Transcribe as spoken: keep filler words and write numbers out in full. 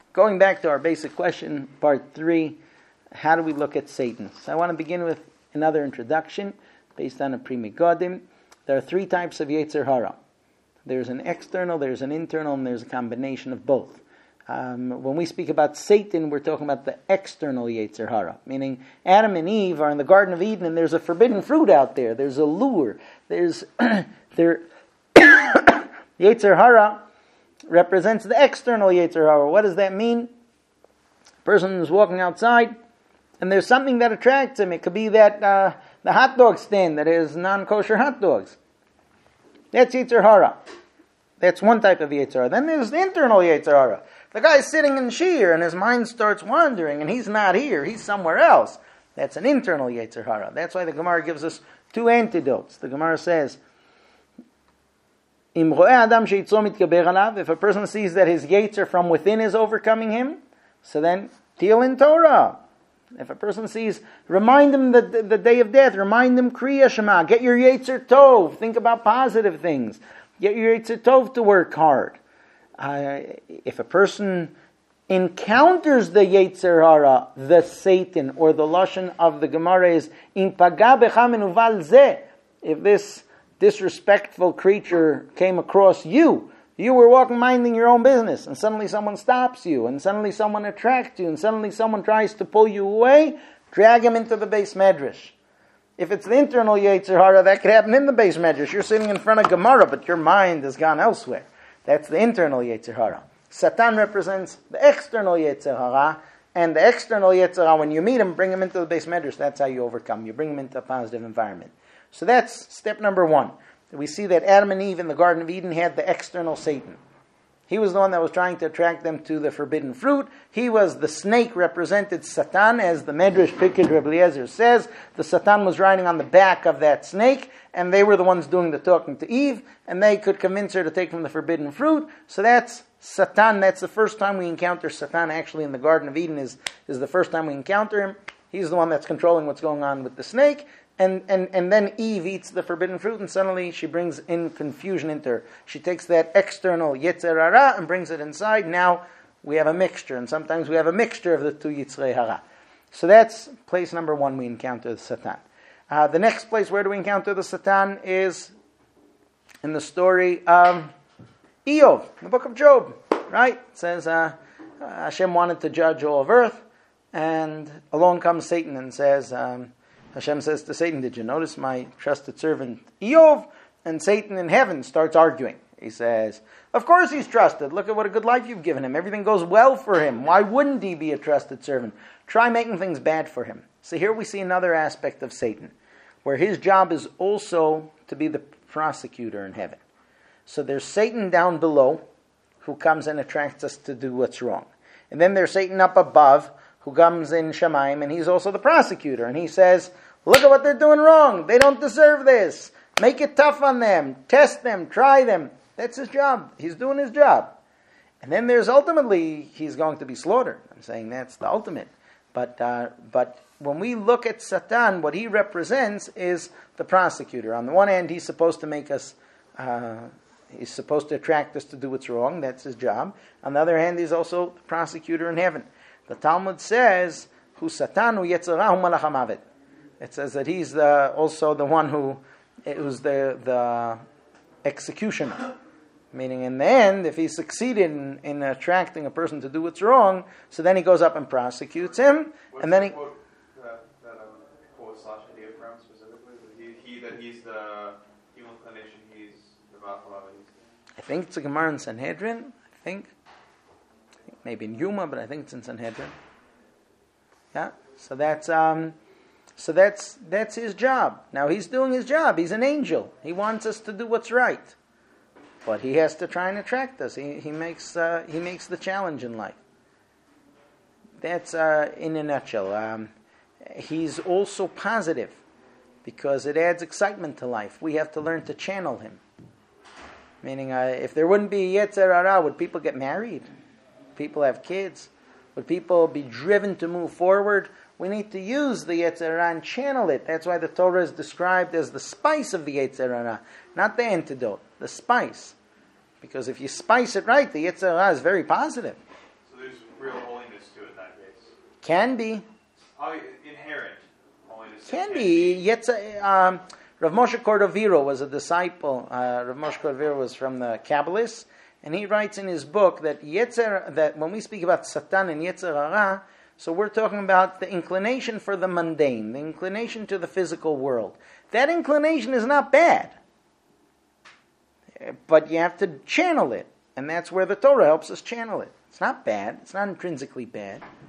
going back to our basic question, part three, how do we look at Satan? So I want to begin with another introduction based on a Pri Megadim. There are three types of Yetzer Hara. There's an external, there's an internal, and there's a combination of both. Um, when we speak about Satan, we're talking about the external Yetzer Hara, meaning Adam and Eve are in the Garden of Eden, and there's a forbidden fruit out there. There's a lure. There's there. Yetzer Hara represents the external Yetzer Hara. What does that mean? A person is walking outside, and there's something that attracts him. It could be that uh, the hot dog stand that is non-kosher hot dogs. That's Yetzer Hara. That's one type of Yetzer Hara. Then there's the internal Yetzer Hara. The guy's sitting in Shir and his mind starts wandering and he's not here, he's somewhere else. That's an internal Yetzer Hara. That's why the Gemara gives us two antidotes. The Gemara says, if a person sees that his Yetzer from within is overcoming him, so then Tilin Torah. If a person sees, remind him the, the, the day of death, remind him Kriya Shema, get your Yetzer Tov, think about positive things, get your Yetzer Tov to work hard. Uh, if a person encounters the Yetzer Hara, the Satan, or the Lashon of the Gemara is, Im paga becha menuval zeh, if this disrespectful creature came across you, you were walking minding your own business, and suddenly someone stops you, and suddenly someone attracts you, and suddenly someone tries to pull you away, drag him into the Beis Medrash. If it's the internal Yetzer Hara, that could happen in the Beis Medrash. You're sitting in front of Gemara, but your mind has gone elsewhere. That's the internal Yetzer Hara. Satan represents the external Yetzer Hara, and the external Yetzer Hara, when you meet him, bring him into the Beis Medrash. That's how you overcome. You bring him into a positive environment. So that's step number one. We see that Adam and Eve in the Garden of Eden had the external Satan. He was the one that was trying to attract them to the forbidden fruit. He was the snake, represented Satan, as the Medrash Pikid Rebbe Eliezer says. The Satan was riding on the back of that snake, and they were the ones doing the talking to Eve, and they could convince her to take from the forbidden fruit. So that's Satan. That's the first time we encounter Satan actually in the Garden of Eden, is, is the first time we encounter him. He's the one that's controlling what's going on with the snake. And, and, and then Eve eats the forbidden fruit, and suddenly she brings in confusion into her. She takes that external Yetzer Hara and brings it inside. Now we have a mixture, and sometimes we have a mixture of the two Yetzirei Hara. So that's place number one, we encounter the Satan. Uh, the next place where do we encounter the Satan is in the story of Eov, the book of Job, right? It says uh, Hashem wanted to judge all of earth, and along comes Satan and says... Um, Hashem says to Satan, did you notice my trusted servant Eov? And Satan in heaven starts arguing. He says, of course he's trusted. Look at what a good life you've given him. Everything goes well for him. Why wouldn't he be a trusted servant? Try making things bad for him. So here we see another aspect of Satan, where his job is also to be the prosecutor in heaven. So there's Satan down below, who comes and attracts us to do what's wrong. And then there's Satan up above, who comes in Shemaim, and he's also the prosecutor. And he says, look at what they're doing wrong. They don't deserve this. Make it tough on them. Test them. Try them. That's his job. He's doing his job. And then there's ultimately, he's going to be slaughtered. I'm saying that's the ultimate. But uh, but when we look at Satan, what he represents is the prosecutor. On the one hand, he's supposed to make us, uh, he's supposed to attract us to do what's wrong. That's his job. On the other hand, he's also the prosecutor in heaven. The Talmud says, "Hu Satan hu Yetzer Hara hu malach hamavet." It says that he's the, also the one who who's the the executioner. Meaning, in the end, if he succeeded in, in attracting a person to do what's wrong, so then he goes up and prosecutes him, What's and then the he. Quote, that, that um, quote slash idea from specifically? He, he that he's the human inclination. He's the Bachala. I think it's a Gemara in Sanhedrin. I think. Maybe in Yuma, but I think it's in Sanhedrin. Yeah, so that's um, so that's that's his job. Now he's doing his job. He's an angel. He wants us to do what's right, but he has to try and attract us. He he makes uh, he makes the challenge in life. That's uh, in a nutshell. Um, he's also positive because it adds excitement to life. We have to learn to channel him. Meaning, uh, if there wouldn't be Yetzer Hara, would people get married? People have kids? Would people be driven to move forward? We need to use the Yetzer Hara and channel it. That's why the Torah is described as the spice of the Yetzer Hara, not the antidote, the spice. Because if you spice it right, the Yetzer Hara is very positive. So there's Can be. Oh, inherent. Only to say Can be. Yetzer, um, Rav Moshe Cordovero was a disciple. Uh, Rav Moshe Cordovero was from the Kabbalists, and he writes in his book that Yetzer, that when we speak about Satan and Yetzer Hara, so we're talking about the inclination for the mundane, the inclination to the physical world. That inclination is not bad, but you have to channel it, and that's where the Torah helps us channel it. It's not bad. It's not intrinsically bad.